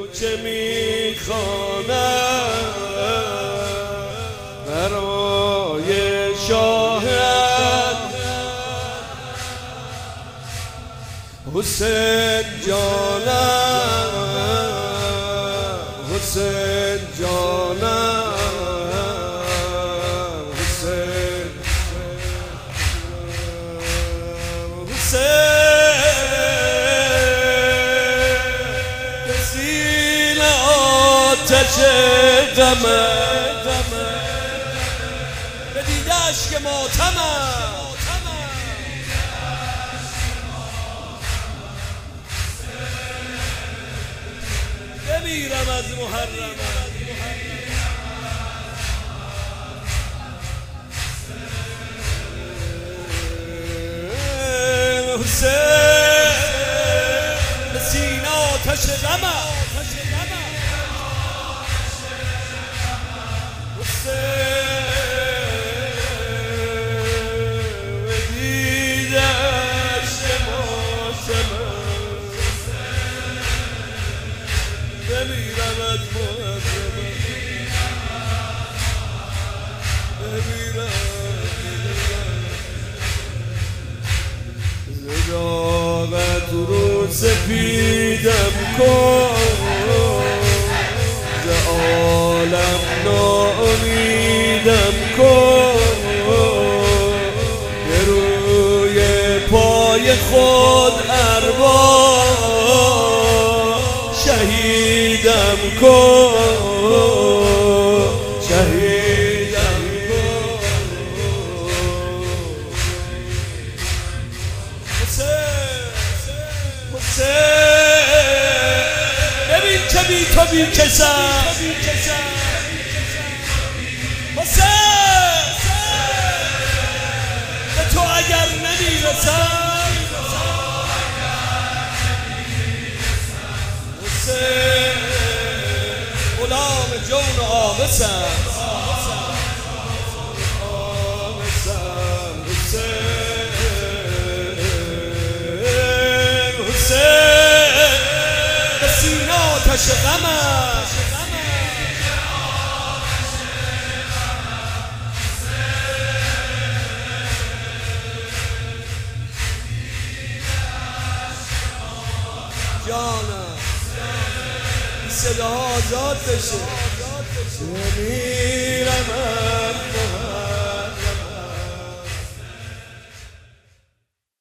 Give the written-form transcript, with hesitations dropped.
که میخوانم برای شاهد حسین جانم، حسین جانم، حسین حسین آتش غمه به دیده اشک ماتمم بمیرم از محرم حسین به سینه آتش غمم بمیرم از زداغت رو سپیدم کن، ز عالم ناامیدم کن، به روی پای خود ارباب شهیدم کن، شهیدم کن. حسین ببین که بی تو بی کسم، حسین به تو اگر نمیرسم، حسین غلام جون آمسم، به سینه آتش غمم جانم صداها آزاد بشه. بمیرم